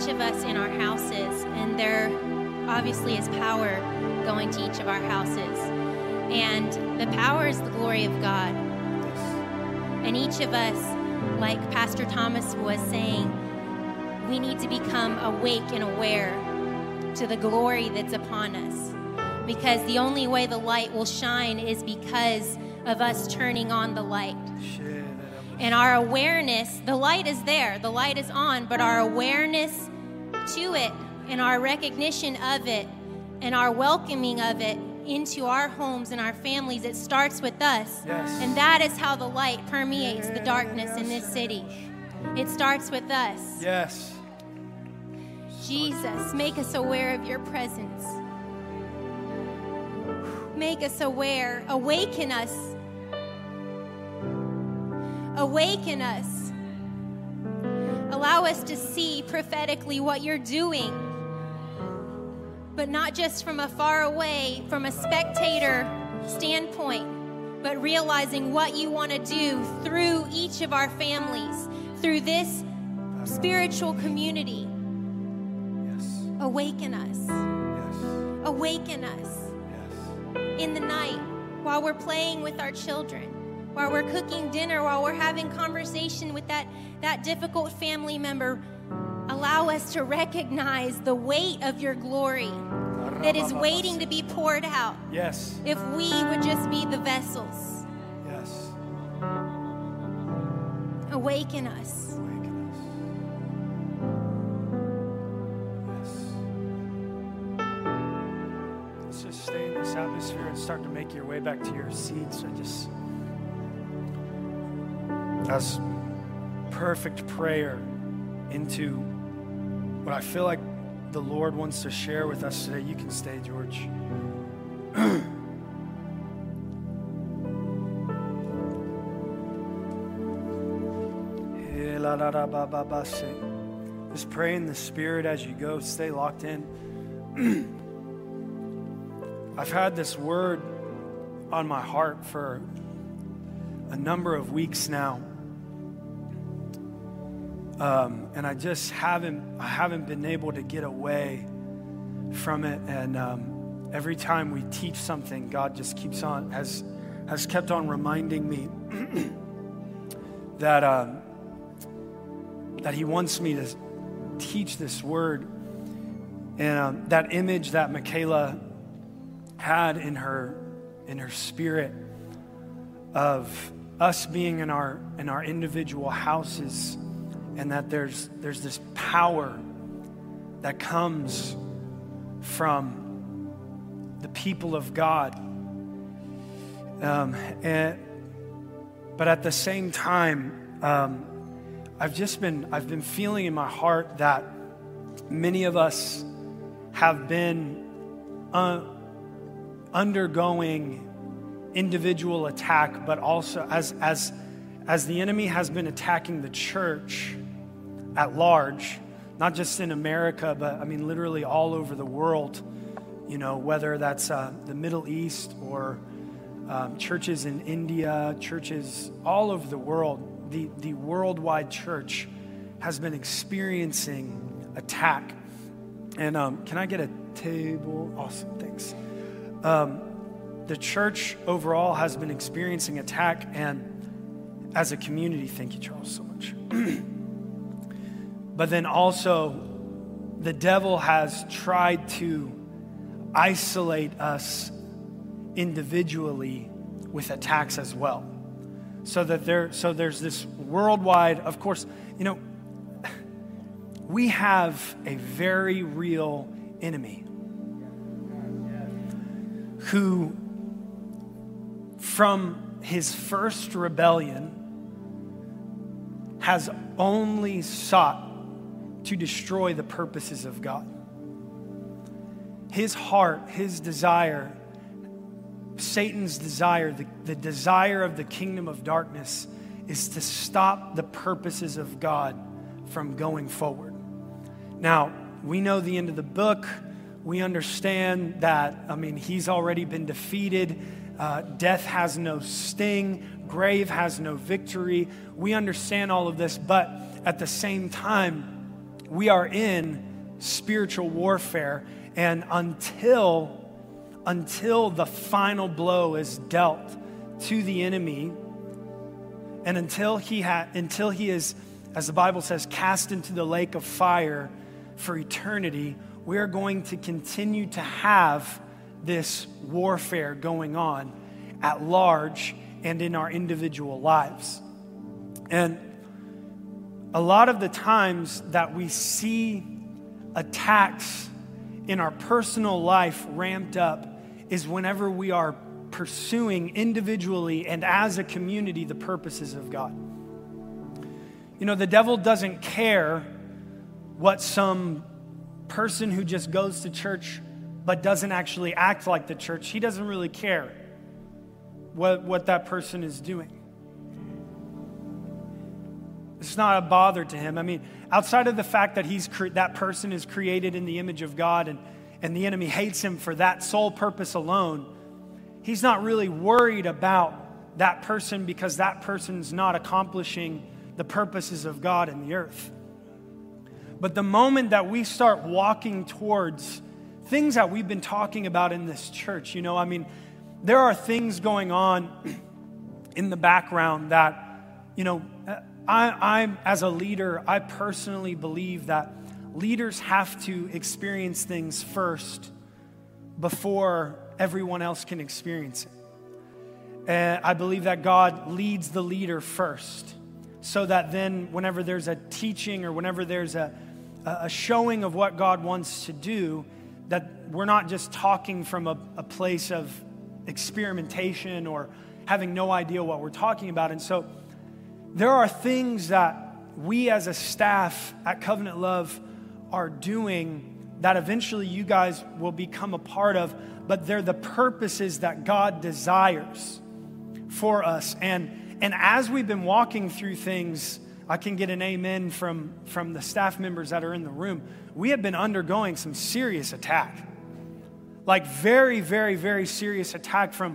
each of us in our houses, and there obviously is power going to each of our houses. And the power is the glory of God. And each of us, like Pastor Thomas was saying, we need to become awake and aware to the glory that's upon us. Because the only way the light will shine is because of us turning on the light. And our awareness, the light is there, the light is on, but our awareness to it and our recognition of it and our welcoming of it into our homes and our families, it starts with us. Yes. And that is how the light permeates the darkness in this city. It starts with us. Yes. Jesus, make us aware of your presence. Make us aware. Awaken us. Awaken us. Allow us to see prophetically what you're doing, but not just from afar away, from a spectator standpoint, but realizing what you want to do through each of our families, through this spiritual community. Yes. Awaken us. Yes. Awaken us in the night while we're playing with our children, while we're cooking dinner, while we're having conversation with that difficult family member. Allow us to recognize the weight of your glory that is waiting to be poured out. Yes. If we would just be the vessels. Yes. Awaken us. Awaken us. Yes. Let's just stay in this atmosphere and start to make your way back to your seats. That's perfect prayer into what I feel like the Lord wants to share with us today. You can stay, George. Just pray in the Spirit as you go. Stay locked in. I've had this word on my heart for a number of weeks now. And I just haven't been able to get away from it. And every time we teach something, God just has kept on reminding me that He wants me to teach this word. And that image that Michaela had in her spirit of us being in our individual houses, and that there's this power that comes from the people of God. But at the same time, I've been feeling in my heart that many of us have been undergoing individual attack, but also as the enemy has been attacking the church at large, not just in America, but I mean literally all over the world, whether that's the Middle East or churches in India, churches all over the world. The worldwide church has been experiencing attack. And can I get a table? Awesome, thanks. The church overall has been experiencing attack, and as a community, thank you, Charles, so much. But then also, the devil has tried to isolate us individually with attacks as well. So there's this worldwide, of course, we have a very real enemy who, from his first rebellion, has only sought to destroy the purposes of God. His heart, his desire, Satan's desire, the desire of the kingdom of darkness is to stop the purposes of God from going forward. Now, we know the end of the book. We understand that, he's already been defeated. Death has no sting. Grave has no victory. We understand all of this, but at the same time, we are in spiritual warfare. And until the final blow is dealt to the enemy, and until he is, as the Bible says, cast into the lake of fire for eternity, we are going to continue to have this warfare going on at large and in our individual lives. And a lot of the times that we see attacks in our personal life ramped up is whenever we are pursuing individually and as a community the purposes of God. You know, the devil doesn't care what some person who just goes to church but doesn't actually act like the church. He doesn't really care what that person is doing. It's not a bother to him. I mean, outside of the fact that that person is created in the image of God and the enemy hates him for that sole purpose alone, he's not really worried about that person because that person's not accomplishing the purposes of God in the earth. But the moment that we start walking towards things that we've been talking about in this church, you know, I mean, there are things going on in the background that, you know, I'm as a leader, I personally believe that leaders have to experience things first before everyone else can experience it. And I believe that God leads the leader first, so that then whenever there's a teaching or whenever there's a showing of what God wants to do, that we're not just talking from a place of experimentation or having no idea what we're talking about. And so there are things that we as a staff at Covenant Love are doing that eventually you guys will become a part of, but they're the purposes that God desires for us. And as we've been walking through things, I can get an amen from the staff members that are in the room. We have been undergoing some serious attack. Like very, very, very serious attack from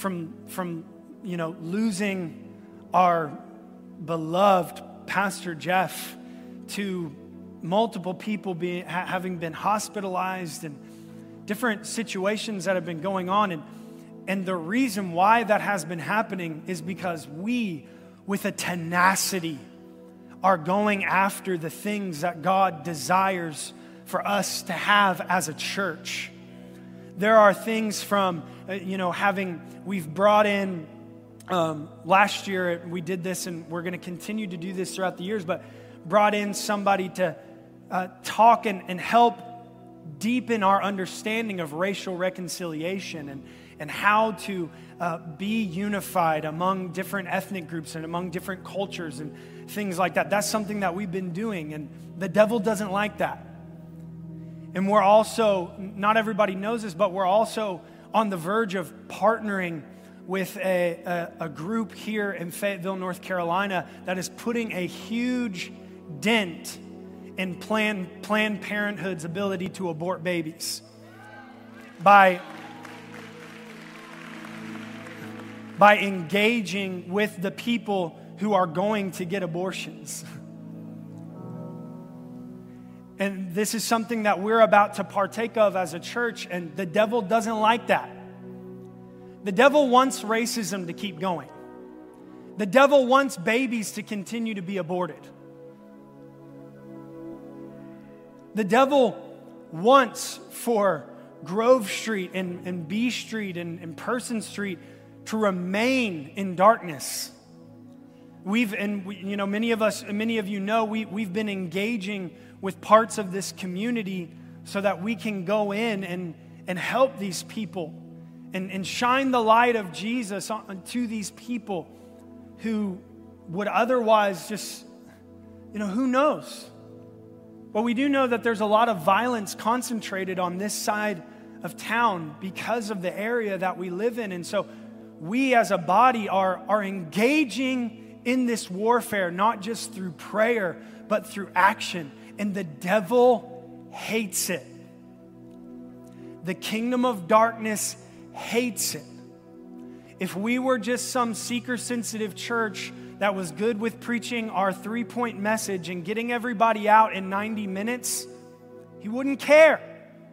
you know, losing our beloved Pastor Jeff, to multiple people having been hospitalized, and different situations that have been going on. And the reason why that has been happening is because we, with a tenacity, are going after the things that God desires for us to have as a church. There are things from, you know, we've brought in, last year we did this, and we're going to continue to do this throughout the years, but brought in somebody to talk and help deepen our understanding of racial reconciliation and how to be unified among different ethnic groups and among different cultures and things like that. That's something that we've been doing, and the devil doesn't like that. And we're also, not everybody knows this, but we're also on the verge of partnering with a group here in Fayetteville, North Carolina, that is putting a huge dent in Planned Parenthood's ability to abort babies by engaging with the people who are going to get abortions. And this is something that we're about to partake of as a church, and the devil doesn't like that. The devil wants racism to keep going. The devil wants babies to continue to be aborted. The devil wants for Grove Street and B Street and Person Street to remain in darkness. Many of you know, we've been engaging with parts of this community so that we can go in and help these people and shine the light of Jesus to these people who would otherwise just, who knows? But we do know that there's a lot of violence concentrated on this side of town because of the area that we live in. And so we as a body are engaging in this warfare, not just through prayer, but through action. And the devil hates it. The kingdom of darkness hates it. If we were just some seeker-sensitive church that was good with preaching our 3-point message and getting everybody out in 90 minutes, he wouldn't care.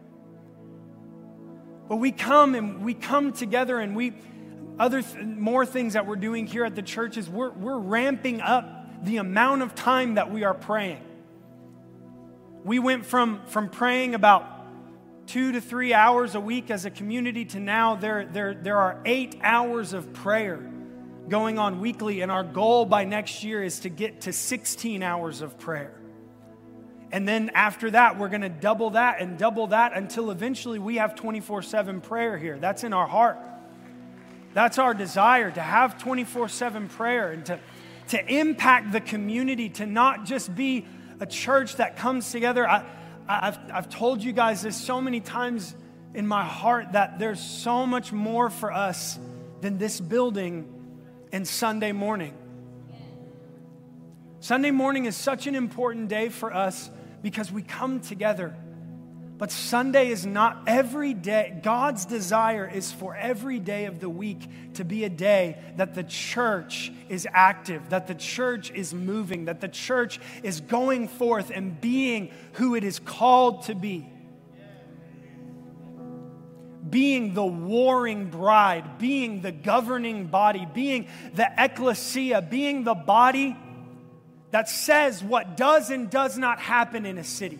But we come together and more things that we're doing here at the church is we're ramping up the amount of time that we are praying. We went from praying about 2 to 3 hours a week as a community to now there are 8 hours of prayer going on weekly, and our goal by next year is to get to 16 hours of prayer. And then after that, we're going to double that until eventually we have 24/7 prayer here. That's in our heart. That's our desire, to have 24/7 prayer and to impact the community, to not just be a church that comes together. I've told you guys this so many times in my heart that there's so much more for us than this building and Sunday morning. Sunday morning is such an important day for us because we come together. But Sunday is not every day. God's desire is for every day of the week to be a day that the church is active, that the church is moving, that the church is going forth and being who it is called to be. Being the warring bride, being the governing body, being the ecclesia, being the body that says what does and does not happen in a city.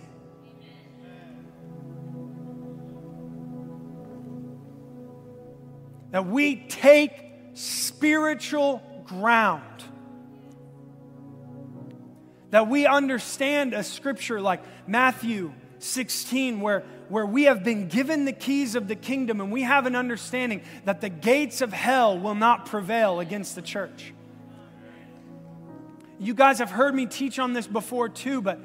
That we take spiritual ground. That we understand a scripture like Matthew 16 where we have been given the keys of the kingdom and we have an understanding that the gates of hell will not prevail against the church. You guys have heard me teach on this before too, but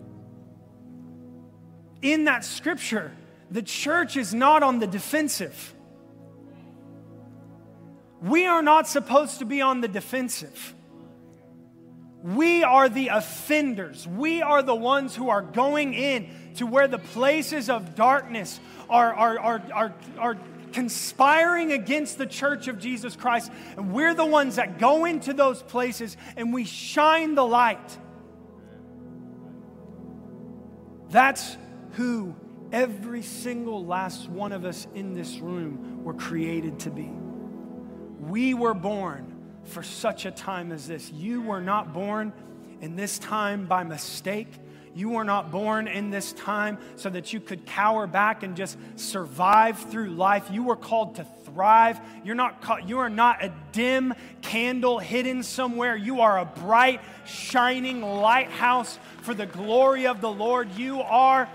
in that scripture, the church is not on the defensive. We are not supposed to be on the defensive. We are the offenders. We are the ones who are going in to where the places of darkness are conspiring against the church of Jesus Christ. And we're the ones that go into those places and we shine the light. That's who every single last one of us in this room were created to be. We were born for such a time as this. You were not born in this time by mistake. You were not born in this time so that you could cower back and just survive through life. You were called to thrive. You are not a dim candle hidden somewhere. You are a bright, shining lighthouse for the glory of the Lord. You are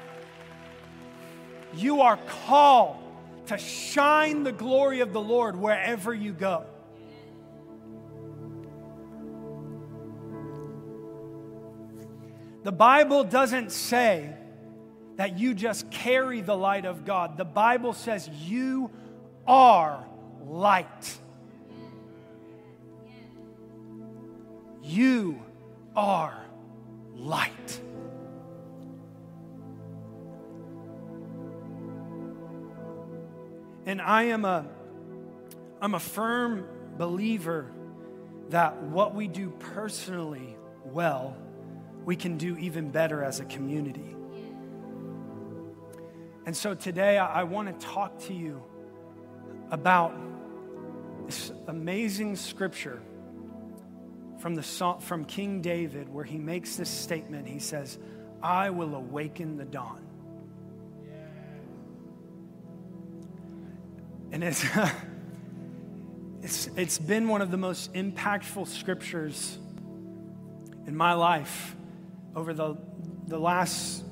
called to shine the glory of the Lord wherever you go. The Bible doesn't say that you just carry the light of God. The Bible says you are light. You are light. And I'm a firm believer that what we do personally well, we can do even better as a community. And so today I want to talk to you about this amazing scripture from King David where he makes this statement. He says, I will awaken the dawn. And it's been one of the most impactful scriptures in my life over the last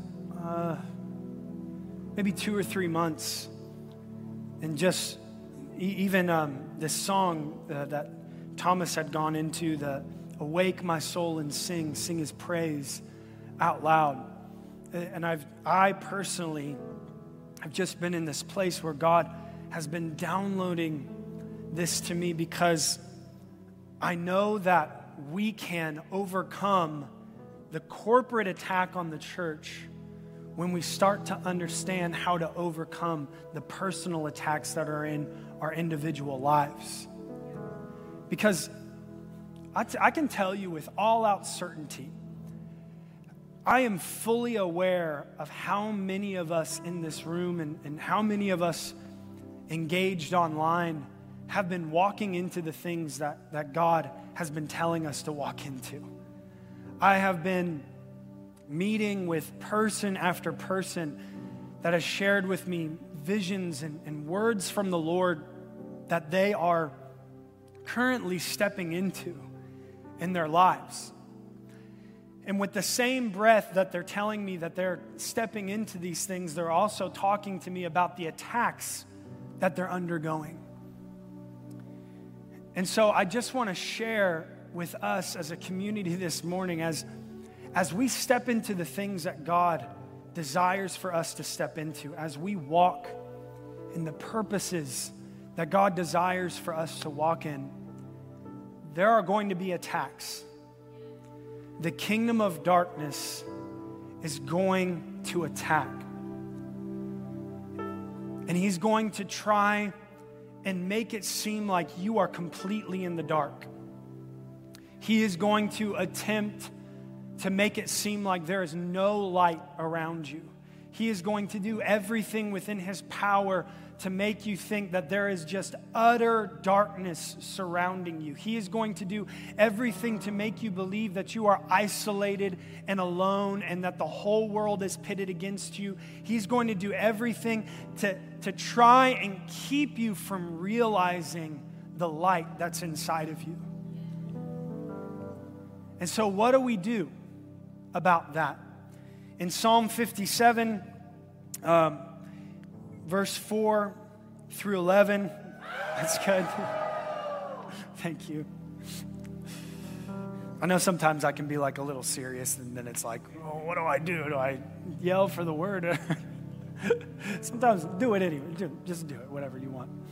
maybe 2 or 3 months. And just even this song that Thomas had gone into, the awake my soul and sing his praise out loud. And I personally have just been in this place where God has been downloading this to me because I know that we can overcome the corporate attack on the church when we start to understand how to overcome the personal attacks that are in our individual lives. Because I can tell you with all out certainty, I am fully aware of how many of us in this room and how many of us engaged online have been walking into the things that God has been telling us to walk into. I have been meeting with person after person that has shared with me visions and words from the Lord that they are currently stepping into in their lives. And with the same breath that they're telling me that they're stepping into these things, they're also talking to me about the attacks that they're undergoing. And so I just want to share with us as a community this morning, as we step into the things that God desires for us to step into, as we walk in the purposes that God desires for us to walk in, there are going to be attacks. The kingdom of darkness is going to attack. And he's going to try and make it seem like you are completely in the dark. He is going to attempt to make it seem like there is no light around you. He is going to do everything within his power to make you think that there is just utter darkness surrounding you. He is going to do everything to make you believe that you are isolated and alone and that the whole world is pitted against you. He's going to do everything to try and keep you from realizing the light that's inside of you. And so what do we do about that? In Psalm 57, verse 4 through 11. That's good. Thank you. I know sometimes I can be like a little serious, and then it's like, oh, what do I do? Do I yell for the word? Sometimes do it anyway. Just do it, whatever you want.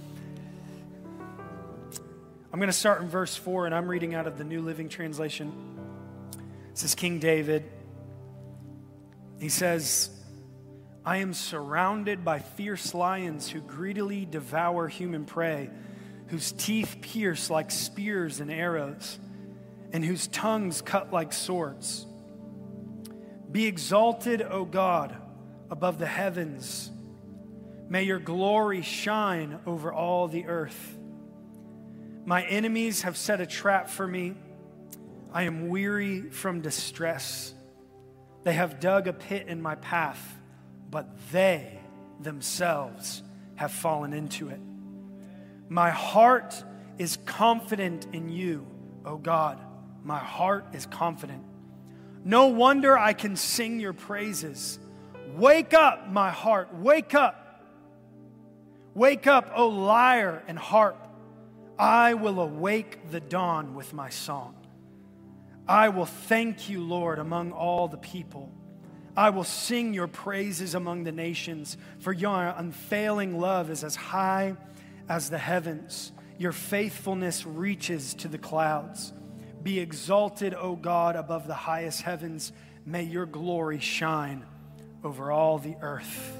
I'm going to start in verse 4, and I'm reading out of the New Living Translation. This is King David. He says, I am surrounded by fierce lions who greedily devour human prey, whose teeth pierce like spears and arrows, and whose tongues cut like swords. Be exalted, O God, above the heavens. May your glory shine over all the earth. My enemies have set a trap for me. I am weary from distress. They have dug a pit in my path, but they themselves have fallen into it. My heart is confident in you, O God. My heart is confident. No wonder I can sing your praises. Wake up, my heart, wake up. Wake up, O lyre and harp. I will awake the dawn with my song. I will thank you, Lord, among all the people. I will sing your praises among the nations, for your unfailing love is as high as the heavens. Your faithfulness reaches to the clouds. Be exalted, O God, above the highest heavens. May your glory shine over all the earth.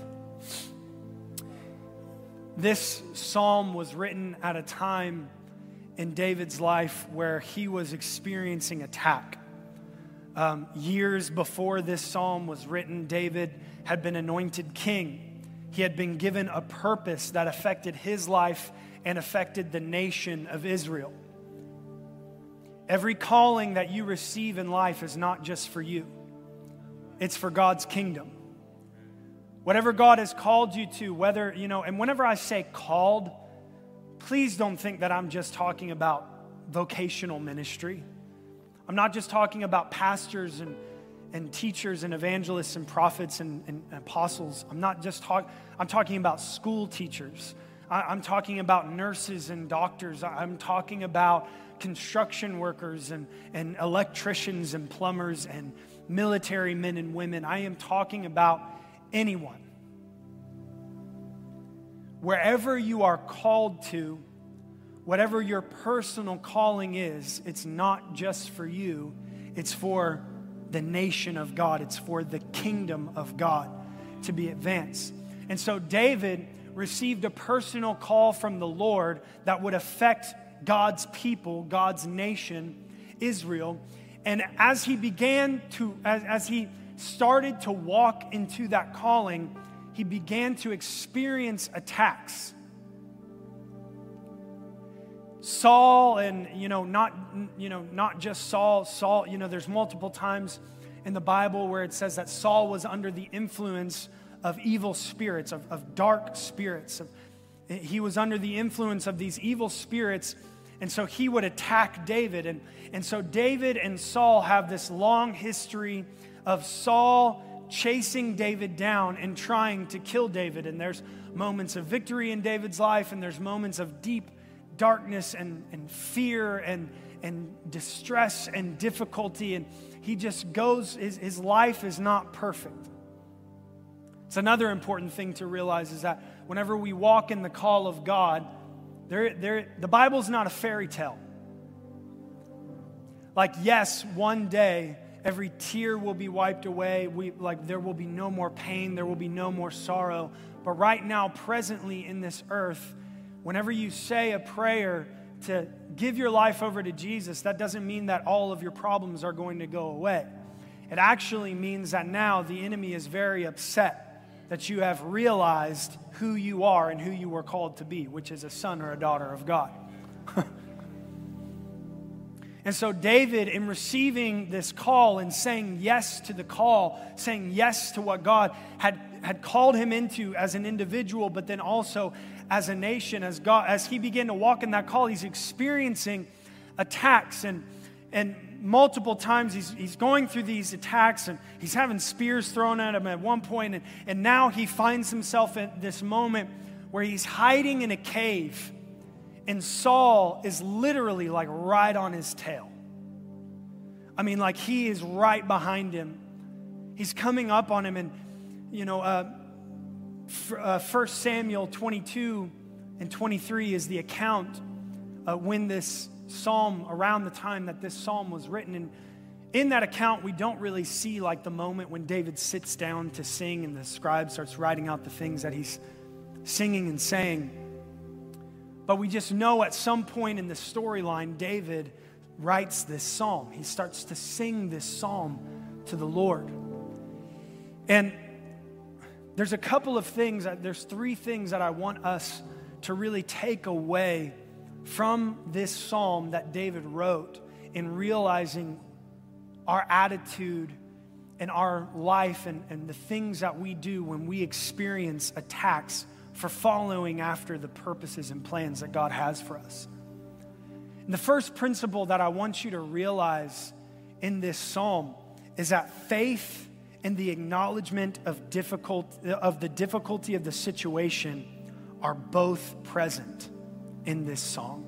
This psalm was written at a time in David's life where he was experiencing attack. Years before this psalm was written, David had been anointed king. He had been given a purpose that affected his life and affected the nation of Israel. Every calling that you receive in life is not just for you. It's for God's kingdom. Whatever God has called you to, whether, and whenever I say called, please don't think that I'm just talking about vocational ministry. I'm not just talking about pastors and teachers and evangelists and prophets and apostles. I'm talking about school teachers. I'm talking about nurses and doctors. I'm talking about construction workers and electricians and plumbers and military men and women. I am talking about anyone. Wherever you are called to, whatever your personal calling is, it's not just for you. It's for the nation of God. It's for the kingdom of God to be advanced. And so David received a personal call from the Lord that would affect God's people, God's nation, Israel. And as he as he started to walk into that calling, he began to experience attacks. Saul, and not just Saul, there's multiple times in the Bible where it says that Saul was under the influence of evil spirits, of dark spirits. He was under the influence of these evil spirits, and so he would attack David. And so David and Saul have this long history of Saul chasing David down and trying to kill David. And there's moments of victory in David's life, and there's moments of deep darkness and fear and distress and difficulty. And he just goes, his life is not perfect. It's another important thing to realize is that whenever we walk in the call of God, the Bible's not a fairy tale. Like, yes, one day every tear will be wiped away. There will be no more pain. There will be no more sorrow. But right now, presently in this earth, whenever you say a prayer to give your life over to Jesus, that doesn't mean that all of your problems are going to go away. It actually means that now the enemy is very upset that you have realized who you are and who you were called to be, which is a son or a daughter of God. And so David, in receiving this call and saying yes to the call, saying yes to what God had called him into as an individual, but then also as a nation, as he began to walk in that call, he's experiencing attacks and multiple times he's going through these attacks, and he's having spears thrown at him at one point, and now he finds himself at this moment where he's hiding in a cave, and Saul is literally like right on his tail. I mean, like he is right behind him. He's coming up on him, and 1 Samuel 22 and 23 is the account when this psalm, around the time that this psalm was written. And in that account, we don't really see like the moment when David sits down to sing and the scribe starts writing out the things that he's singing and saying. But we just know at some point in the storyline, David writes this psalm. He starts to sing this psalm to the Lord. And there's there's three things that I want us to really take away from this psalm that David wrote in realizing our attitude and our life and the things that we do when we experience attacks for following after the purposes and plans that God has for us. And the first principle that I want you to realize in this psalm is that faith and the acknowledgement of the difficulty of the situation are both present in this song.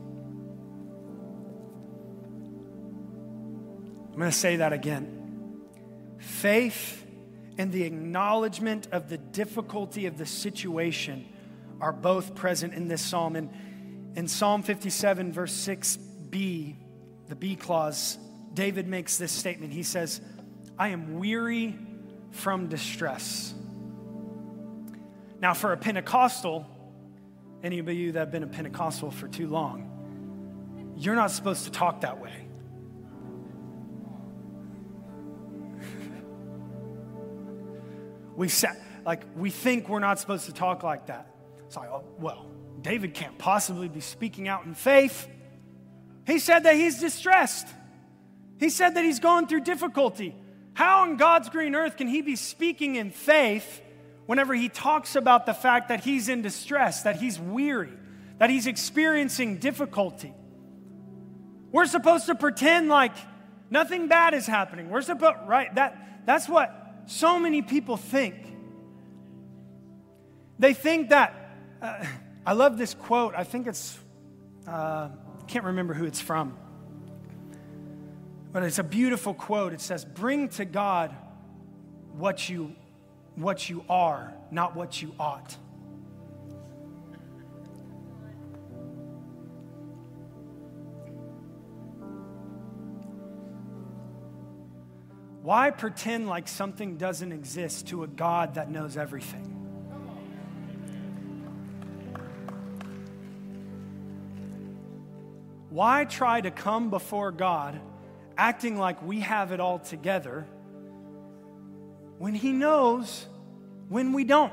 I'm going to say that again. Faith and the acknowledgement of the difficulty of the situation are both present in this psalm. And in Psalm 57, verse 6b, the B clause, David makes this statement. He says, I am weary from distress. Now, for a Pentecostal, any of you that have been a Pentecostal for too long, you're not supposed to talk that way. We think we're not supposed to talk like that. It's like, oh, well, David can't possibly be speaking out in faith. He said that he's distressed. He said that he's going through difficulty. How on God's green earth can he be speaking in faith whenever he talks about the fact that he's in distress, that he's weary, that he's experiencing difficulty? We're supposed to pretend like nothing bad is happening. That's what so many people think. They think that, I love this quote. I think it's, can't remember who it's from. But it's a beautiful quote. It says, bring to God what you are, not what you ought. Why pretend like something doesn't exist to a God that knows everything? Why try to come before God acting like we have it all together when He knows when we don't.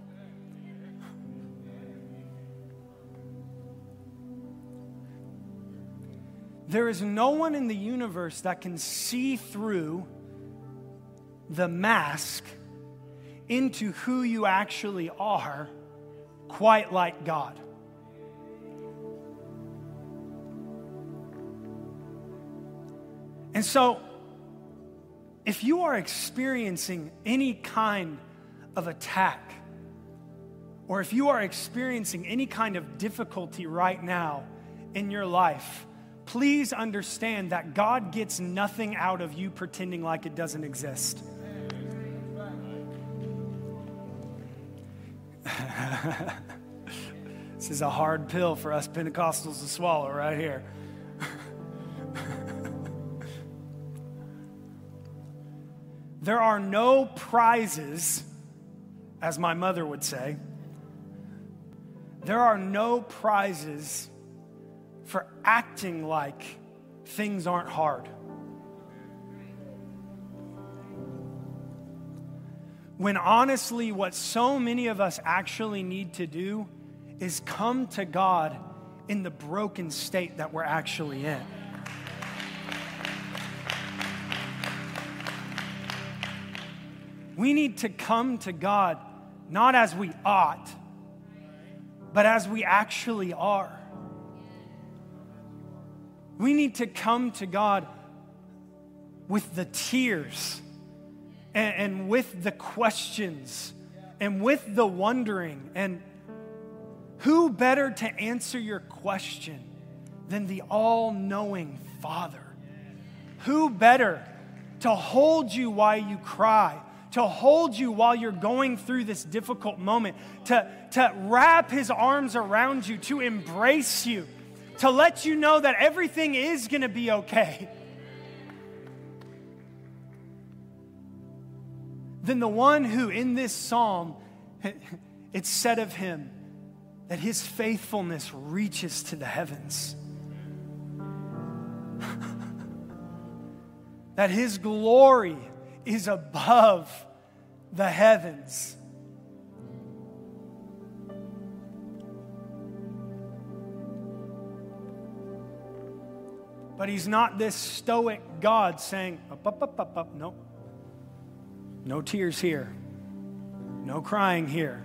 There is no one in the universe that can see through the mask into who you actually are quite like God. And so, if you are experiencing any kind of attack, or if you are experiencing any kind of difficulty right now in your life, please understand that God gets nothing out of you pretending like it doesn't exist. This is a hard pill for us Pentecostals to swallow right here. There are no prizes, as my mother would say. There are no prizes for acting like things aren't hard. When honestly, what so many of us actually need to do is come to God in the broken state that we're actually in. We need to come to God not as we ought, but as we actually are. We need to come to God with the tears and with the questions and with the wondering. And who better to answer your question than the all-knowing Father? Who better to hold you while you cry, to hold you while you're going through this difficult moment, to wrap His arms around you, to embrace you, to let you know that everything is going to be okay, than the one who in this psalm, it's said of Him that His faithfulness reaches to the heavens. That His glory is above the heavens. But He's not this stoic God saying, up, no. No tears here. No crying here.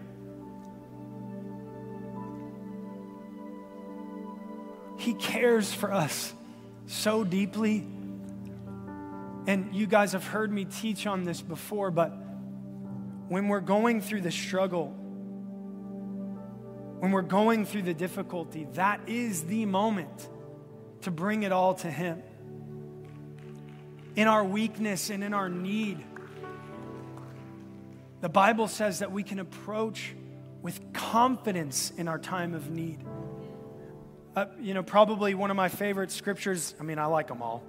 He cares for us so deeply. And you guys have heard me teach on this before, but when we're going through the struggle, when we're going through the difficulty, that is the moment to bring it all to Him. In our weakness and in our need, the Bible says that we can approach with confidence in our time of need. Probably one of my favorite scriptures, I like them all.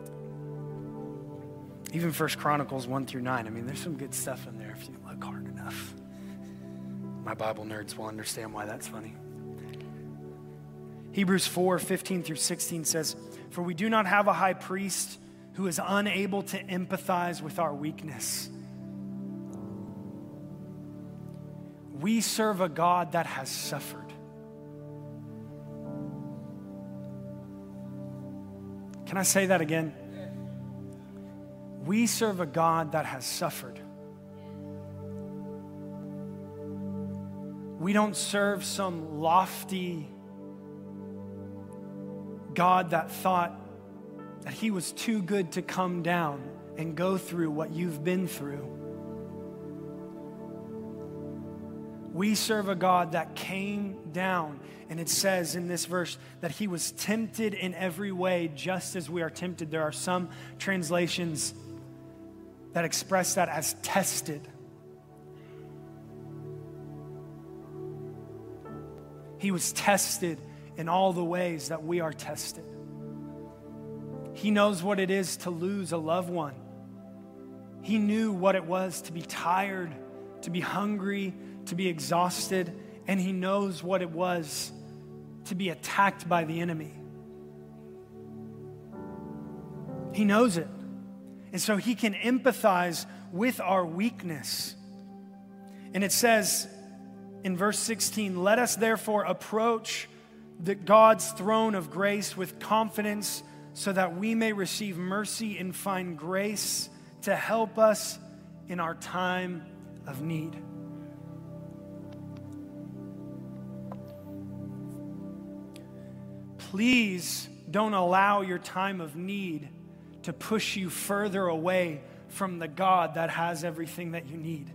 Even 1 Chronicles 1-9. There's some good stuff in there if you look hard enough. My Bible nerds will understand why that's funny. Hebrews 4:15-16 says, "For we do not have a high priest who is unable to empathize with our weakness. We serve a God that has suffered." Can I say that again? We serve a God that has suffered. We don't serve some lofty God that thought that He was too good to come down and go through what you've been through. We serve a God that came down, and it says in this verse that He was tempted in every way just as we are tempted. There are some translations that express that as tested. He was tested in all the ways that we are tested. He knows what it is to lose a loved one. He knew what it was to be tired, to be hungry, to be exhausted, and He knows what it was to be attacked by the enemy. He knows it. And so he can empathize with our weakness. And it says in verse 16, let us therefore approach God's throne of grace with confidence so that we may receive mercy and find grace to help us in our time of need. Please don't allow your time of need to push you further away from the God that has everything that you need.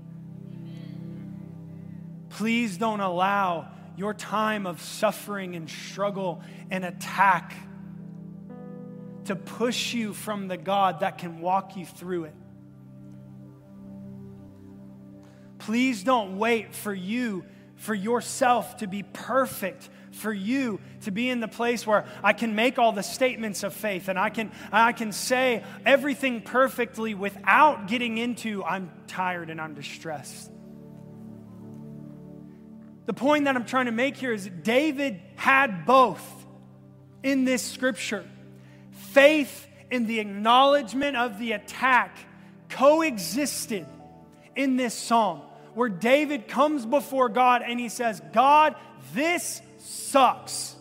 Please don't allow your time of suffering and struggle and attack to push you from the God that can walk you through it. Please don't wait for yourself to be perfect, for you to be in the place where I can make all the statements of faith and I can say everything perfectly without getting into I'm tired and I'm distressed. The point that I'm trying to make here is that David had both in this scripture. Faith and the acknowledgement of the attack coexisted in this psalm, where David comes before God and he says, God, this sucks.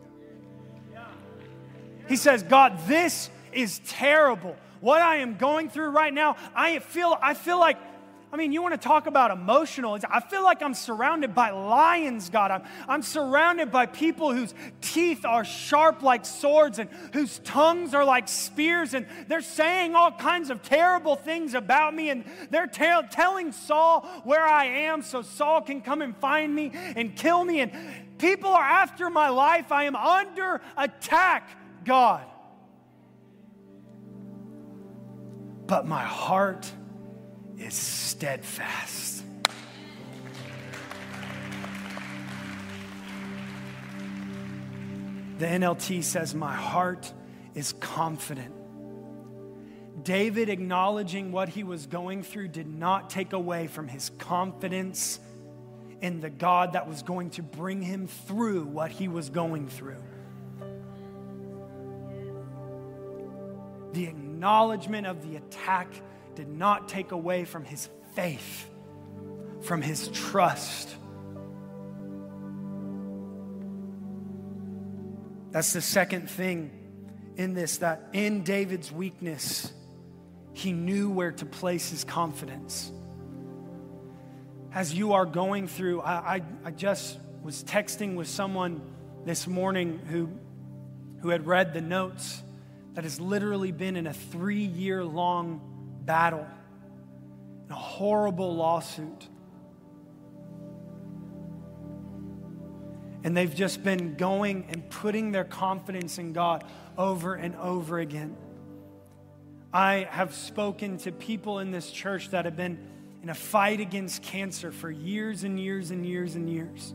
He says, God, this is terrible. What I am going through right now, I feel like, you want to talk about emotional. I feel like I'm surrounded by lions, God. I'm surrounded by people whose teeth are sharp like swords and whose tongues are like spears. And they're saying all kinds of terrible things about me. And they're telling Saul where I am so Saul can come and find me and kill me. And people are after my life. I am under attack, God. But my heart is steadfast. The NLT says, my heart is confident. David acknowledging what he was going through did not take away from his confidence in the God that was going to bring him through what he was going through. The acknowledgement of the attack did not take away from his faith, from his trust. That's the second thing in this, that in David's weakness, he knew where to place his confidence. As you are going through, I just was texting with someone this morning who had read the notes that has literally been in a 3-year-long battle, a horrible lawsuit. And they've just been going and putting their confidence in God over and over again. I have spoken to people in this church that have been in a fight against cancer for years and years and years and years,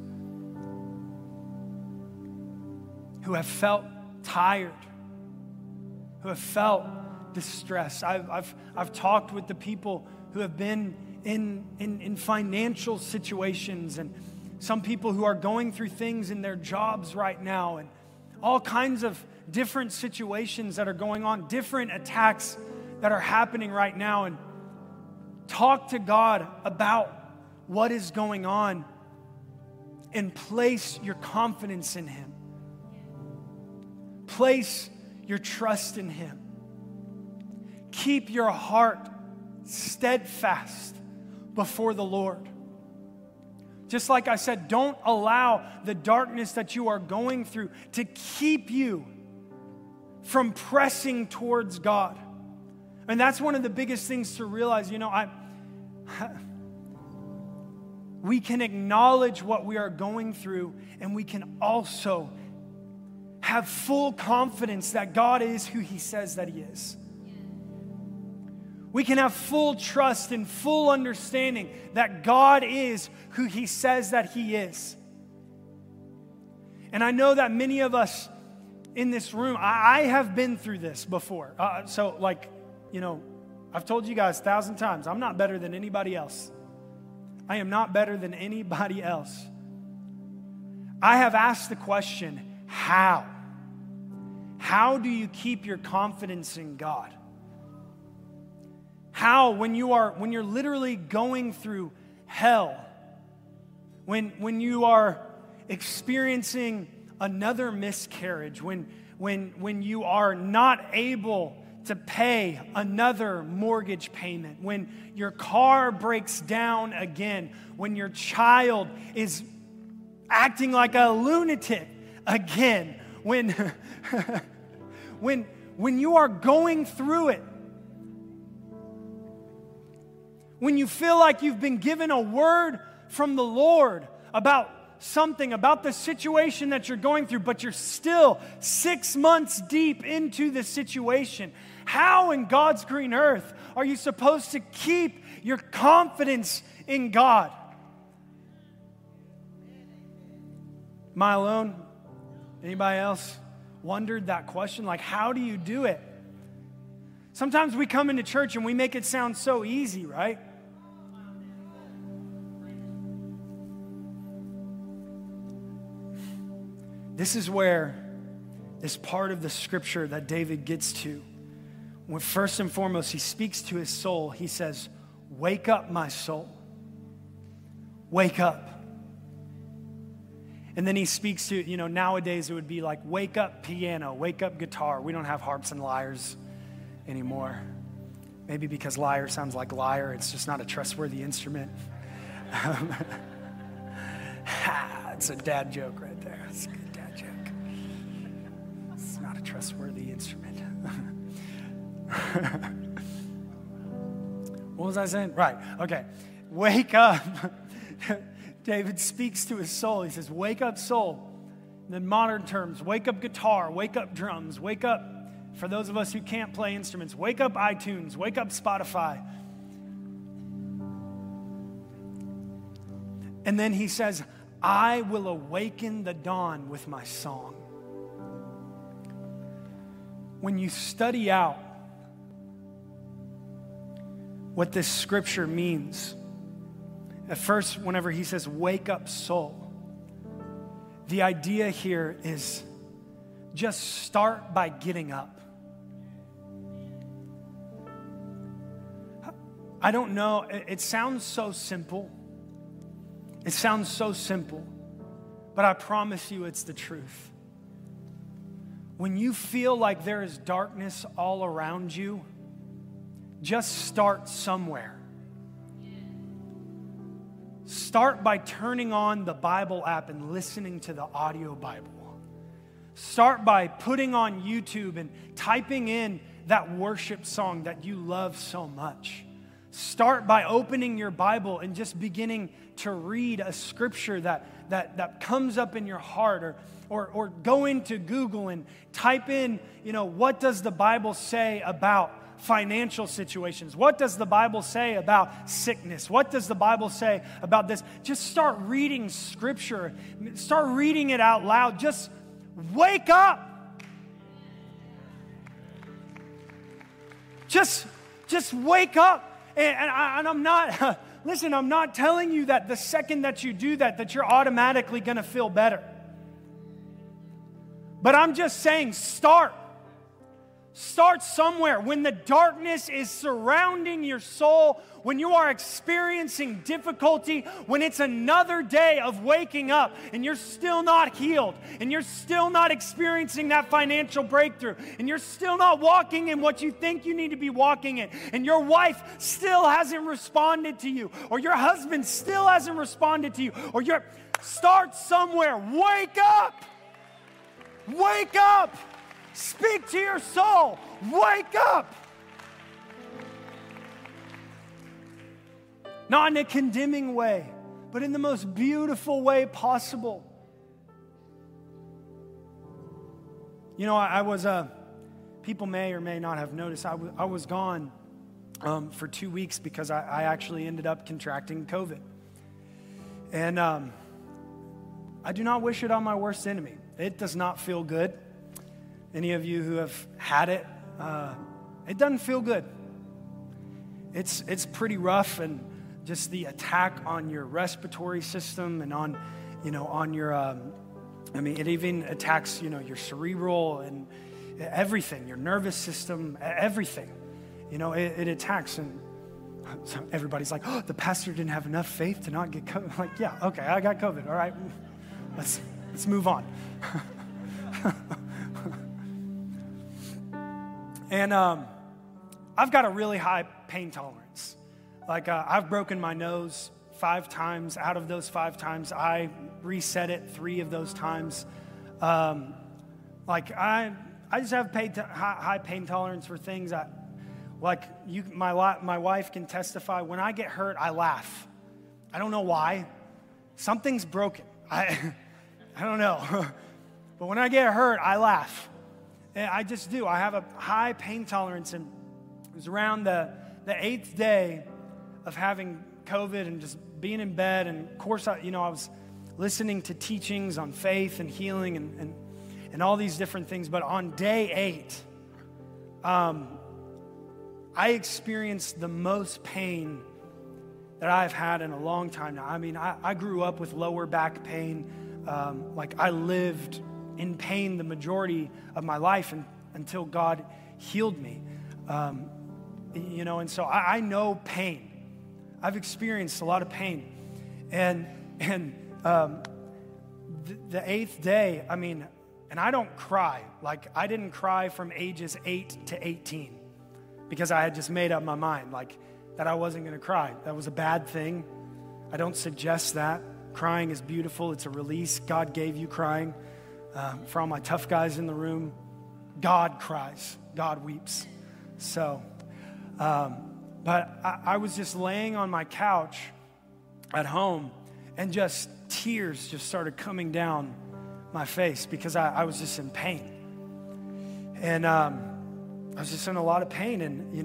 who have felt tired, who have felt distress. I've talked with the people who have been in financial situations, and some people who are going through things in their jobs right now, and all kinds of different situations that are going on, different attacks that are happening right now, and talk to God about what is going on and place your confidence in Him. Place your trust in Him. Keep your heart steadfast before the Lord. Just like I said, don't allow the darkness that you are going through to keep you from pressing towards God. And that's one of the biggest things to realize. We can acknowledge what we are going through, and we can also have full confidence that God is who He says that He is. We can have full trust and full understanding that God is who He says that He is. And I know that many of us in this room, I have been through this before. I've told you guys 1,000 times, I'm not better than anybody else. I am not better than anybody else. I have asked the question, how? How do you keep your confidence in God? How, when you're literally going through hell, when you are experiencing another miscarriage, when you are not able to pay another mortgage payment, when your car breaks down again, when your child is acting like a lunatic again, when you are going through it, when you feel like you've been given a word from the Lord about something, about the situation that you're going through, but you're still 6 months deep into the situation, how in God's green earth are you supposed to keep your confidence in God? Am I alone? Anybody else wondered that question? Like, how do you do it? Sometimes we come into church and we make it sound so easy, right? This is where this part of the scripture that David gets to, when first and foremost he speaks to his soul, he says, "Wake up, my soul. Wake up." And then he speaks to, nowadays it would be like, wake up piano, wake up guitar. We don't have harps and lyres anymore. Maybe because lyre sounds like liar, it's just not a trustworthy instrument. It's a dad joke right there. It's a good dad joke. It's not a trustworthy instrument. What was I saying? Right, okay. Wake up. David speaks to his soul. He says, wake up, soul. And then modern terms, wake up guitar, wake up drums, wake up, for those of us who can't play instruments, wake up iTunes, wake up Spotify. And then he says, I will awaken the dawn with my song. When you study out what this scripture means, at first, whenever he says, wake up, soul, the idea here is just start by getting up. I don't know, it sounds so simple. It sounds so simple, but I promise you it's the truth. When you feel like there is darkness all around you, just start somewhere. Start by turning on the Bible app and listening to the audio Bible. Start by putting on YouTube and typing in that worship song that you love so much. Start by opening your Bible and just beginning to read a scripture that comes up in your heart, or go into Google and type in, what does the Bible say about financial situations? What does the Bible say about sickness? What does the Bible say about this? Just start reading scripture. Start reading it out loud. Just wake up. Just wake up. And I'm not, listen, I'm not telling you that the second that you do that you're automatically going to feel better. But I'm just saying, start. Start somewhere. When the darkness is surrounding your soul, when you are experiencing difficulty, when it's another day of waking up and you're still not healed, and you're still not experiencing that financial breakthrough, and you're still not walking in what you think you need to be walking in, and your wife still hasn't responded to you, or your husband still hasn't responded to you, start somewhere. Wake up! Wake up! Speak to your soul. Wake up. Not in a condemning way, but in the most beautiful way possible. I was, people may or may not have noticed, I was gone for 2 weeks because I actually ended up contracting COVID. And I do not wish it on my worst enemy. It does not feel good. Any of you who have had it, it doesn't feel good. It's pretty rough, and just the attack on your respiratory system and on your, it even attacks, your cerebral and everything, your nervous system, everything. It attacks. And So everybody's like, oh, the pastor didn't have enough faith to not get COVID. I'm like, yeah, okay, I got COVID. All right, let's move on. And I've got a really high pain tolerance. Like I've broken my nose 5 times. Out of those 5 times, I reset it 3 of those times. Like I just have high pain tolerance for things. My wife can testify. When I get hurt, I laugh. I don't know why. Something's broken. I don't know. But when I get hurt, I laugh. And I just do. I have a high pain tolerance. And it was around the 8th day of having COVID and just being in bed. And of course, I was listening to teachings on faith and healing and all these different things. But on day 8, I experienced the most pain that I've had in a long time now. I mean, I grew up with lower back pain. I lived in pain the majority of my life until God healed me. And so I know pain. I've experienced a lot of pain. And the 8th day, I mean, and I don't cry. Like, I didn't cry from ages 8 to 18 because I had just made up my mind, that I wasn't going to cry. That was a bad thing. I don't suggest that. Crying is beautiful. It's a release. God gave you crying. For all my tough guys in the room, God cries. God weeps. So, but I was just laying on my couch at home, and just tears just started coming down my face because I was just in pain. And I was just in a lot of pain,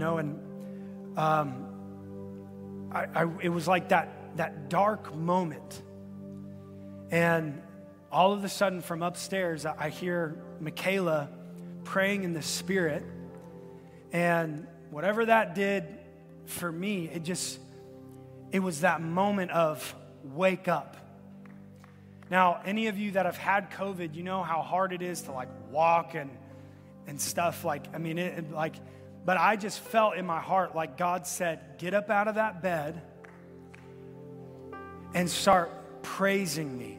it was like that dark moment. And all of a sudden from upstairs, I hear Michaela praying in the Spirit. And whatever that did for me, it was that moment of wake up. Now, any of you that have had COVID, you know how hard it is to walk and stuff. But I just felt in my heart like God said, get up out of that bed and start praising me.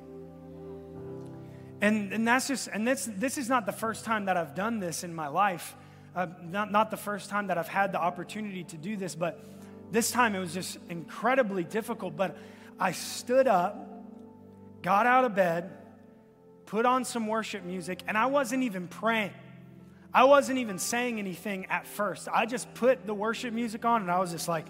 And this is not the first time that I've done this in my life. Not the first time that I've had the opportunity to do this, but this time it was just incredibly difficult. But I stood up, got out of bed, put on some worship music, and I wasn't even praying. I wasn't even saying anything at first. I just put the worship music on, and I was just like,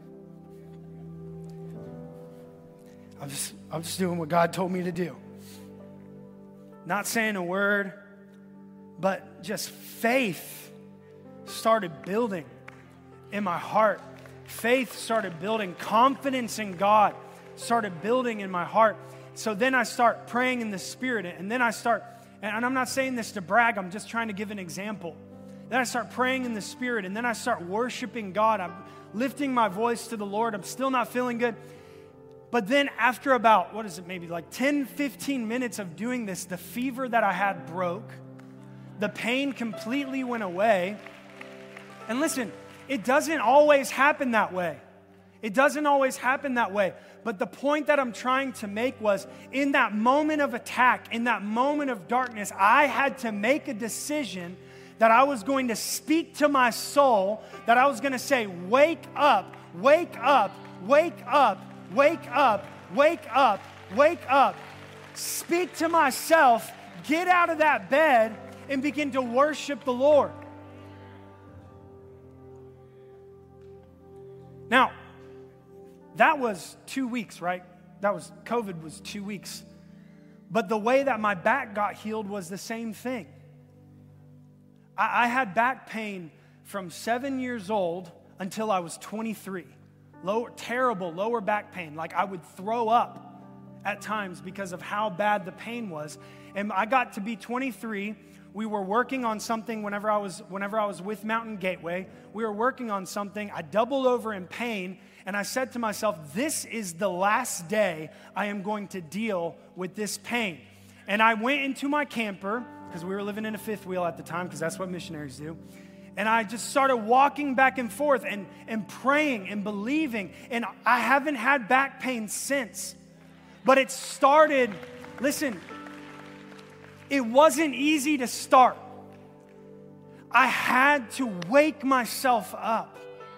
I'm just doing what God told me to do. Not saying a word, but just faith started building in my heart. Faith started building. Confidence in God started building in my heart. So then I start praying in the Spirit, and then I start, and I'm not saying this to brag, I'm just trying to give an example. Then I start praying in the Spirit, and then I start worshiping God. I'm lifting my voice to the Lord. I'm still not feeling good. But then after about, 10, 15 minutes of doing this, the fever that I had broke. The pain completely went away. And listen, it doesn't always happen that way. It doesn't always happen that way. But the point that I'm trying to make was, in that moment of attack, in that moment of darkness, I had to make a decision that I was going to speak to my soul, that I was going to say, wake up, wake up, wake up. Wake up, wake up, wake up. Speak to myself, get out of that bed, and begin to worship the Lord. Now, that was 2 weeks, right? COVID was 2 weeks. But the way that my back got healed was the same thing. I had back pain from 7 years old until I was 23. Terrible lower back pain. I would throw up at times because of how bad the pain was. And I got to be 23. We were working on something whenever I was with Mountain Gateway. We were working on something. I doubled over in pain, and I said to myself, this is the last day I am going to deal with this pain. And I went into my camper, because we were living in a fifth wheel at the time, because that's what missionaries do. And I just started walking back and forth and praying and believing. And I haven't had back pain since. But it started, listen, it wasn't easy to start. I had to wake myself up.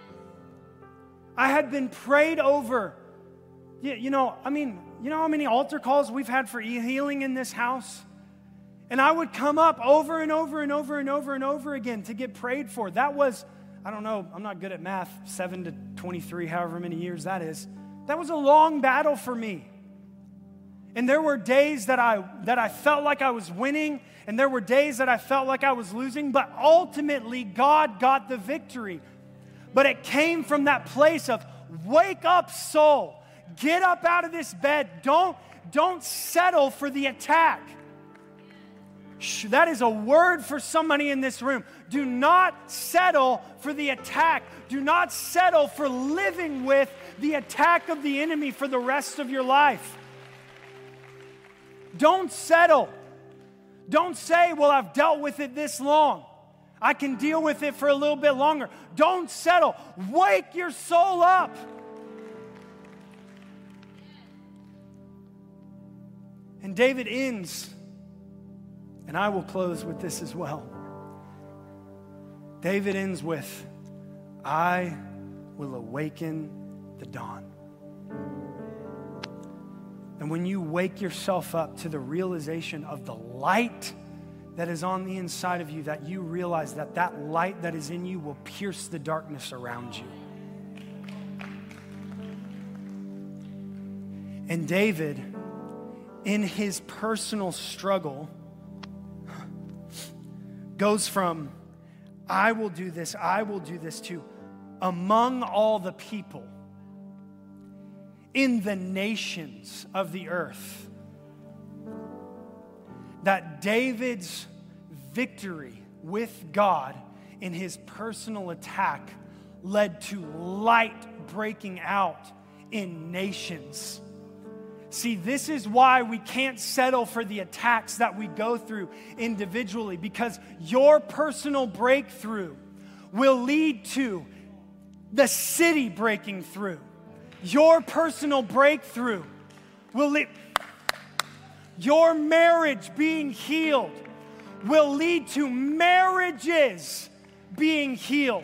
I had been prayed over. You know how many altar calls we've had for healing in this house? And I would come up over and over and over and over and over again to get prayed for. That was, I don't know, I'm not good at math, 7 to 23, however many years that is. That was a long battle for me. And there were days that I felt like I was winning, and there were days that I felt like I was losing, but ultimately God got the victory. But it came from that place of, wake up, soul. Get up out of this bed. Don't settle for the attack. That is a word for somebody in this room. Do not settle for the attack. Do not settle for living with the attack of the enemy for the rest of your life. Don't settle. Don't say, well, I've dealt with it this long. I can deal with it for a little bit longer. Don't settle. Wake your soul up. And David ends, and I will close with this as well. David ends with, I will awaken the dawn. And when you wake yourself up to the realization of the light that is on the inside of you, that you realize that that light that is in you will pierce the darkness around you. And David, in his personal struggle, goes from, I will do this, to among all the people in the nations of the earth. That David's victory with God in his personal attack led to light breaking out in nations. See, this is why we can't settle for the attacks that we go through individually, because your personal breakthrough will lead to the city breaking through. Your personal breakthrough will lead, your marriage being healed will lead to marriages being healed.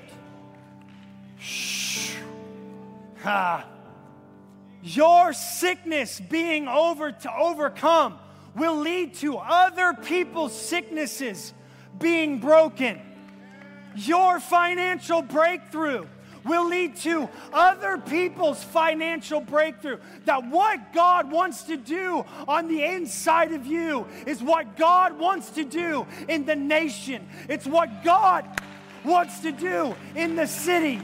Shh. Ha. Your sickness being overcome will lead to other people's sicknesses being broken. Your financial breakthrough will lead to other people's financial breakthrough. That what God wants to do on the inside of you is what God wants to do in the nation. It's what God wants to do in the city.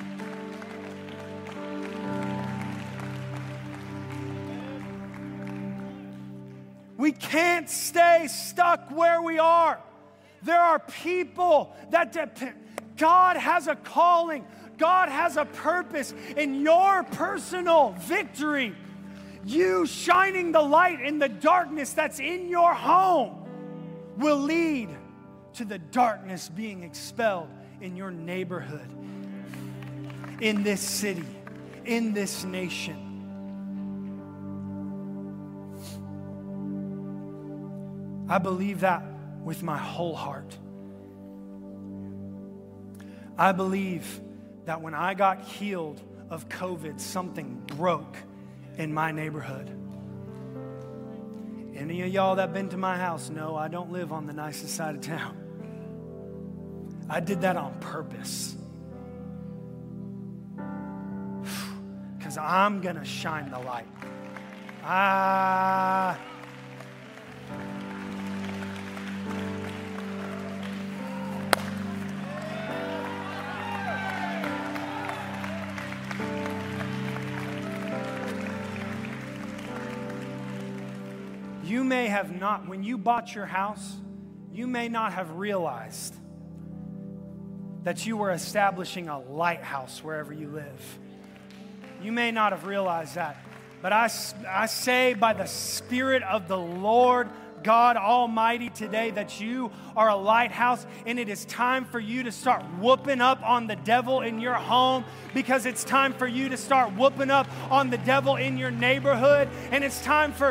We can't stay stuck where we are. There are people that depend. God has a calling. God has a purpose in your personal victory. You shining the light in the darkness that's in your home will lead to the darkness being expelled in your neighborhood, in this city, in this nation. I believe that with my whole heart. I believe that when I got healed of COVID, something broke in my neighborhood. Any of y'all that been to my house know I don't live on the nicest side of town. I did that on purpose. Because I'm going to shine the light. You may have not, when you bought your house, you may not have realized that you were establishing a lighthouse wherever you live. You may not have realized that. But I say by the Spirit of the Lord God Almighty today that you are a lighthouse, and it is time for you to start whooping up on the devil in your home, because it's time for you to start whooping up on the devil in your neighborhood, and it is time for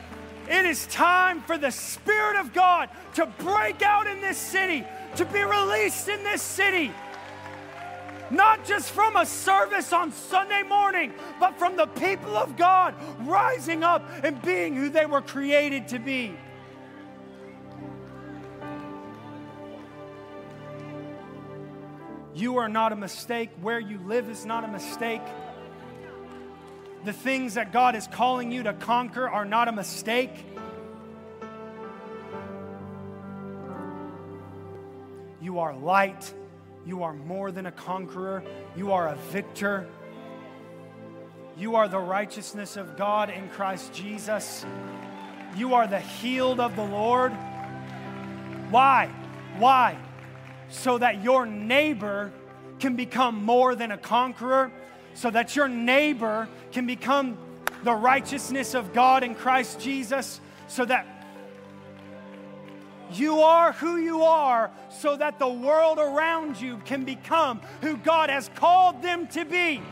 the Spirit of God to break out in this city, to be released in this city. Not just from a service on Sunday morning, but from the people of God rising up and being who they were created to be. You are not a mistake. Where you live is not a mistake. The things that God is calling you to conquer are not a mistake. You are light. You are more than a conqueror. You are a victor. You are the righteousness of God in Christ Jesus. You are the healed of the Lord. Why? Why? So that your neighbor can become more than a conqueror, so that your neighbor can become the righteousness of God in Christ Jesus, so that you are who you are, so that the world around you can become who God has called them to be.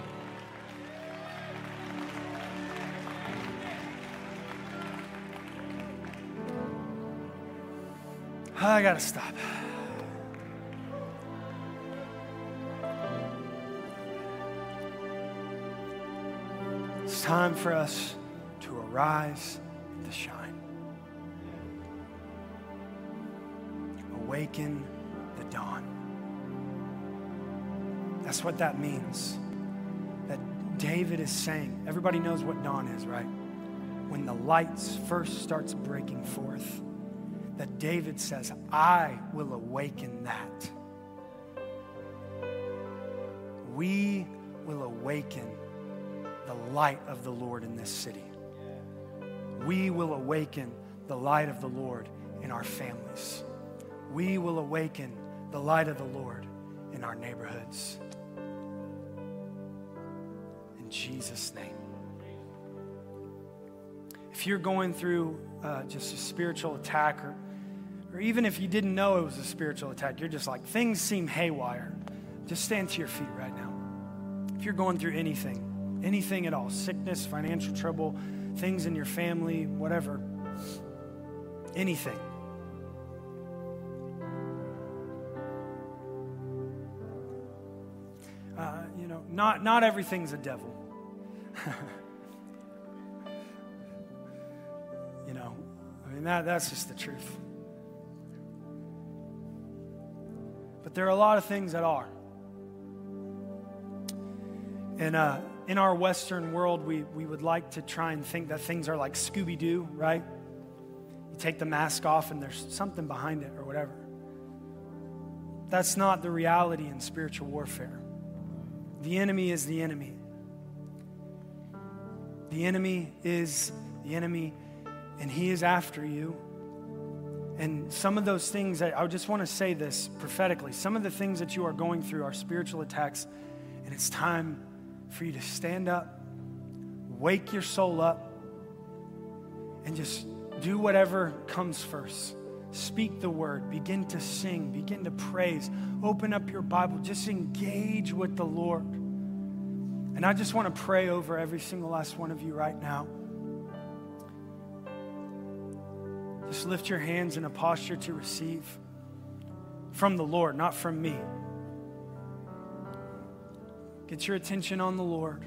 I gotta stop. It's time for us to arise and to shine. Awaken the dawn. That's what that means. That David is saying. Everybody knows what dawn is, right? When the lights first starts breaking forth. That David says, I will awaken that. We will awaken the light of the Lord in this city. We will awaken the light of the Lord in our families. We will awaken the light of the Lord in our neighborhoods. In Jesus' name. If you're going through just a spiritual attack, or even if you didn't know it was a spiritual attack, you're just like, things seem haywire, just stand to your feet right now. If you're going through anything at all, sickness, financial trouble, things in your family, whatever, anything. Not everything's a devil. That's just the truth. But there are a lot of things that are. And in our Western world, we would like to try and think that things are like Scooby-Doo, right? You take the mask off and there's something behind it or whatever. That's not the reality in spiritual warfare. The enemy is the enemy. The enemy is the enemy, and he is after you. And some of those things, I just want to say this prophetically, some of the things that you are going through are spiritual attacks, and it's time for you to stand up, wake your soul up, and just do whatever comes first. Speak the word, begin to sing, begin to praise, open up your Bible, just engage with the Lord. And I just want to pray over every single last one of you right now. Just lift your hands in a posture to receive from the Lord, not from me. Get your attention on the Lord.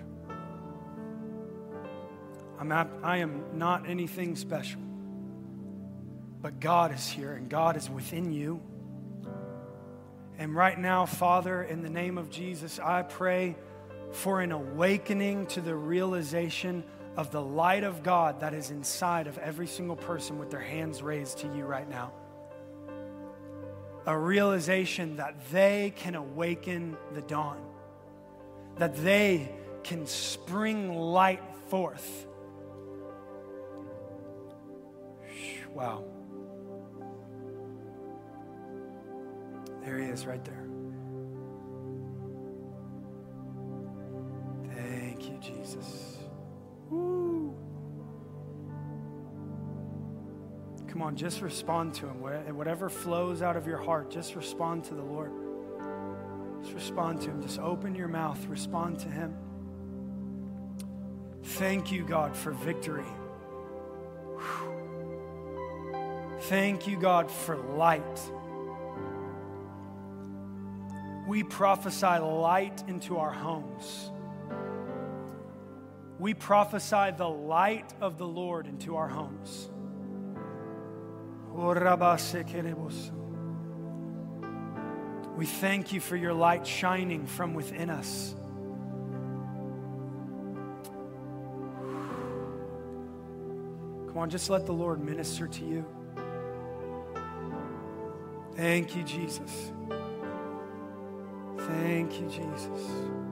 I am not anything special. But God is here and God is within you. And right now, Father, in the name of Jesus, I pray for an awakening to the realization of the light of God that is inside of every single person with their hands raised to you right now. A realization that they can awaken the dawn, that they can spring light forth. Wow. There he is right there. Thank you, Jesus. Woo. Come on, just respond to him. Whatever flows out of your heart, just respond to the Lord. Just respond to him. Just open your mouth. Respond to him. Thank you, God, for victory. Thank you, God, for light. We prophesy light into our homes. We prophesy the light of the Lord into our homes. We thank you for your light shining from within us. Come on, just let the Lord minister to you. Thank you, Jesus. Thank you, Jesus.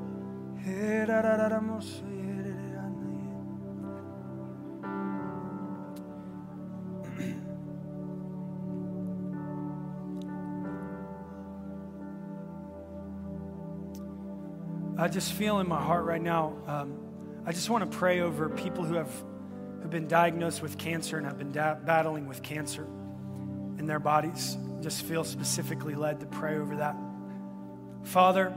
I just feel in my heart right now, I just want to pray over people who've been diagnosed with cancer and have been battling with cancer in their bodies. Just feel specifically led to pray over that. Father,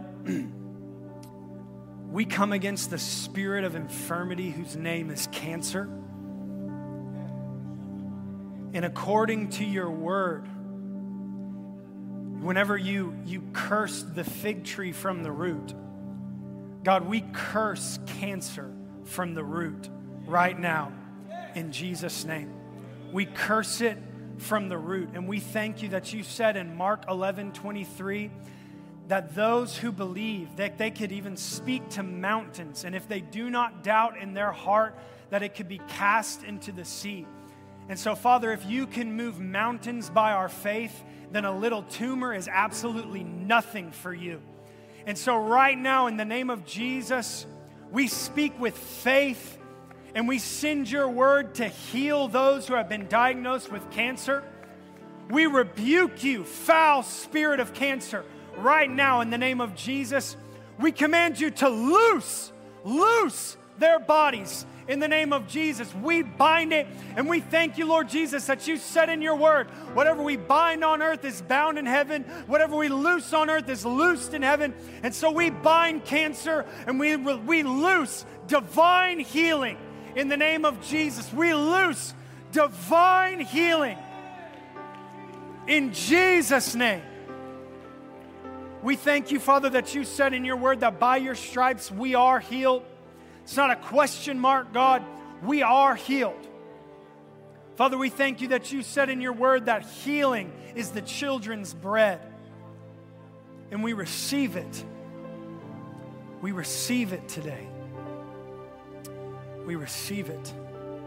we come against the spirit of infirmity whose name is cancer. And according to your word, whenever you cursed the fig tree from the root, God, we curse cancer from the root right now in Jesus' name. We curse it from the root. And we thank you that you said in Mark 11:23 that those who believe, that they could even speak to mountains, and if they do not doubt in their heart, that it could be cast into the sea. And so, Father, if you can move mountains by our faith, then a little tumor is absolutely nothing for you. And so right now, in the name of Jesus, we speak with faith and we send your word to heal those who have been diagnosed with cancer. We rebuke you, foul spirit of cancer, right now in the name of Jesus. We command you to loose their bodies in the name of Jesus. We bind it, and we thank you, Lord Jesus, that you said in your word, whatever we bind on earth is bound in heaven. Whatever we loose on earth is loosed in heaven. And so we bind cancer, and we loose divine healing in the name of Jesus. We loose divine healing in Jesus' name. We thank you, Father, that you said in your word that by your stripes we are healed. It's not a question mark, God. We are healed. Father, we thank you that you said in your word that healing is the children's bread. And we receive it. We receive it today. We receive it.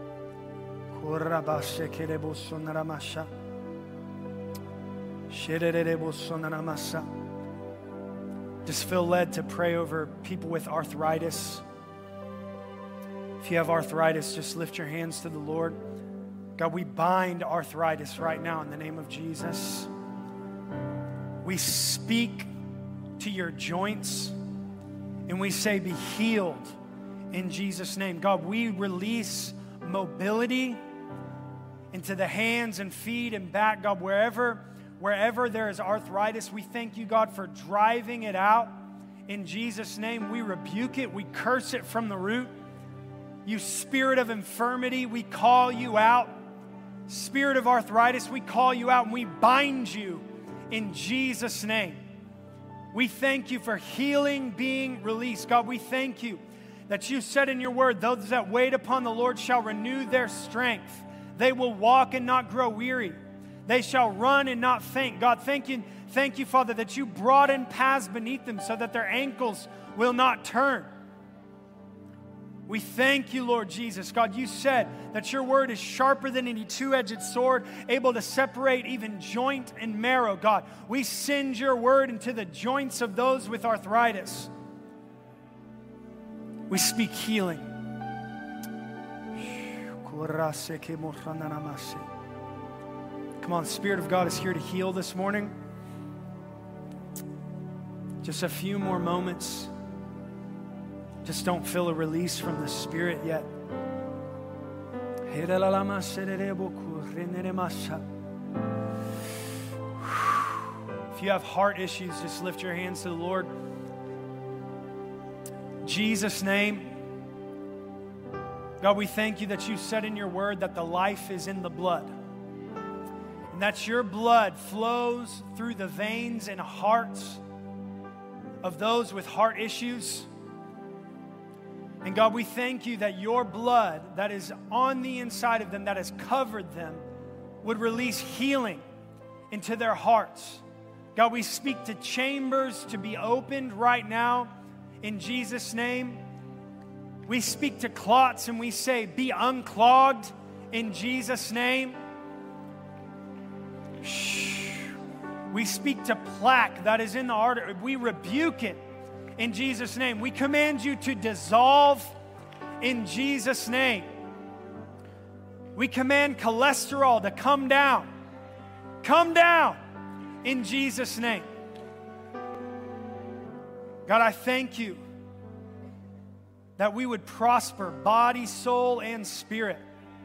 Just feel led to pray over people with arthritis. If you have arthritis, just lift your hands to the Lord. God, we bind arthritis right now in the name of Jesus. We speak to your joints and we say, be healed in Jesus' name. God, we release mobility into the hands and feet and back. God, wherever there is arthritis, we thank you, God, for driving it out in Jesus' name. We rebuke it. We curse it from the root. You spirit of infirmity, we call you out. Spirit of arthritis, we call you out and we bind you in Jesus' name. We thank you for healing being released. God, we thank you that you said in your word, those that wait upon the Lord shall renew their strength. They will walk and not grow weary. They shall run and not faint. God, thank you, Father, that you broaden paths beneath them so that their ankles will not turn. We thank you, Lord Jesus. God, you said that your word is sharper than any two-edged sword, able to separate even joint and marrow. God, we send your word into the joints of those with arthritis. We speak healing. Come on, the Spirit of God is here to heal this morning. Just a few more moments. Just don't feel a release from the Spirit yet. If you have heart issues, just lift your hands to the Lord. In Jesus' name. God, we thank you that you said in your word that the life is in the blood. And that your blood flows through the veins and hearts of those with heart issues. And God, we thank you that your blood that is on the inside of them, that has covered them, would release healing into their hearts. God, we speak to chambers to be opened right now in Jesus' name. We speak to clots and we say, be unclogged in Jesus' name. We speak to plaque that is in the artery. We rebuke it in Jesus' name. We command you to dissolve in Jesus' name. We command cholesterol to come down. Come down in Jesus' name. God, I thank you that we would prosper body, soul, and spirit.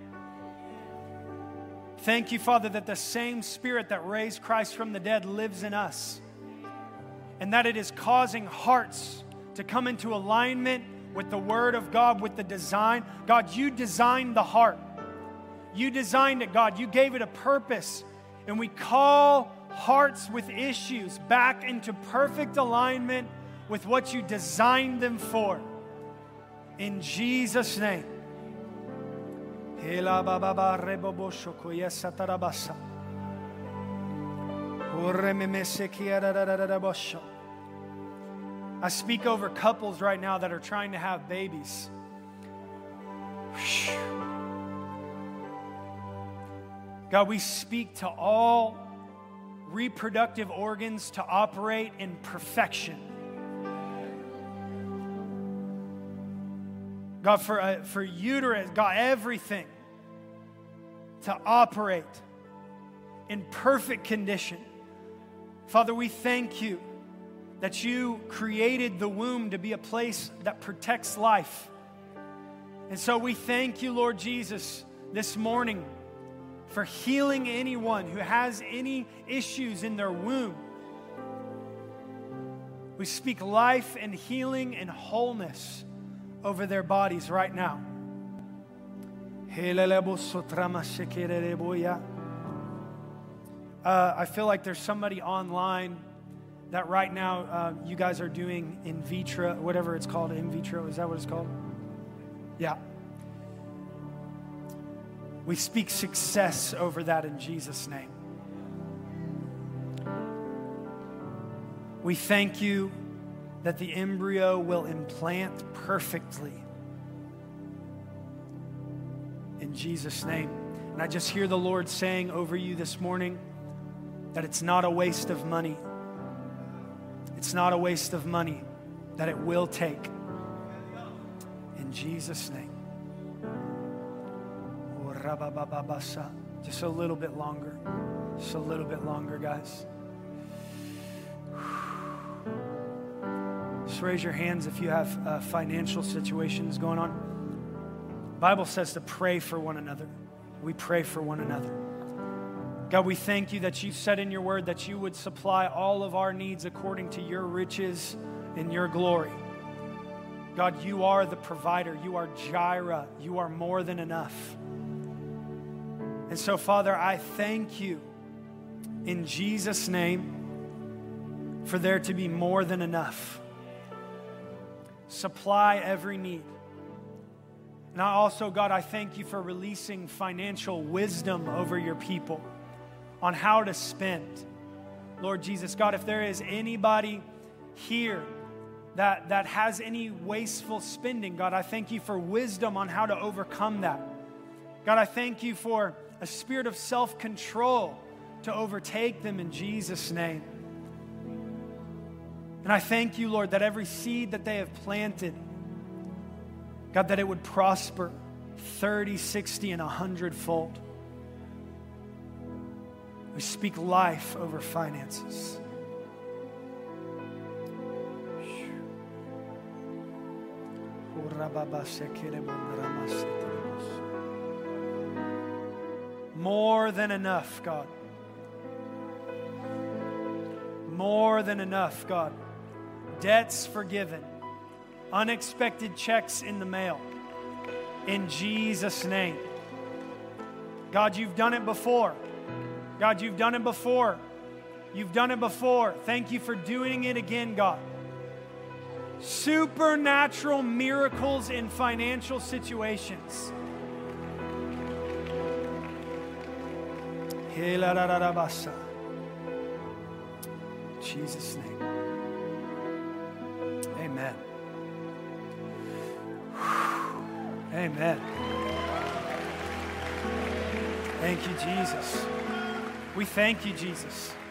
Thank you, Father, that the same Spirit that raised Christ from the dead lives in us, and that it is causing hearts to come into alignment with the Word of God, with the design. God, you designed the heart. You designed it, God. You gave it a purpose, and we call hearts with issues back into perfect alignment with what you designed them for. In Jesus' name. I speak over couples right now that are trying to have babies. God, we speak to all reproductive organs to operate in perfection. God, for uterus, God, everything to operate in perfect condition. Father, we thank you that you created the womb to be a place that protects life. And so we thank you, Lord Jesus, this morning for healing anyone who has any issues in their womb. We speak life and healing and wholeness over their bodies right now. I feel like there's somebody online that right now you guys are doing in vitro, whatever it's called, in vitro, is that what it's called? Yeah. We speak success over that in Jesus' name. We thank you that the embryo will implant perfectly in Jesus' name. And I just hear the Lord saying over you this morning that it's not a waste of money. It's not a waste of money, that it will take. In Jesus' name. Just a little bit longer. Just a little bit longer, guys. Just raise your hands if you have financial situations going on. The Bible says to pray for one another. We pray for one another. God, we thank you that you said in your word that you would supply all of our needs according to your riches and your glory. God, you are the provider. You are Jireh. You are more than enough. And so, Father, I thank you in Jesus' name for there to be more than enough. Supply every need. And I also, God, I thank you for releasing financial wisdom over your people on how to spend. Lord Jesus, God, if there is anybody here that has any wasteful spending, God, I thank you for wisdom on how to overcome that. God, I thank you for a spirit of self-control to overtake them in Jesus' name. And I thank you, Lord, that every seed that they have planted, God, that it would prosper 30, 60, and 100-fold. We speak life over finances. More than enough, God. More than enough, God. Debts forgiven. Unexpected checks in the mail. In Jesus' name. God, you've done it before. God, you've done it before. You've done it before. Thank you for doing it again, God. Supernatural miracles in financial situations. In Jesus' name. Amen. Amen. Thank you, Jesus. We thank you, Jesus.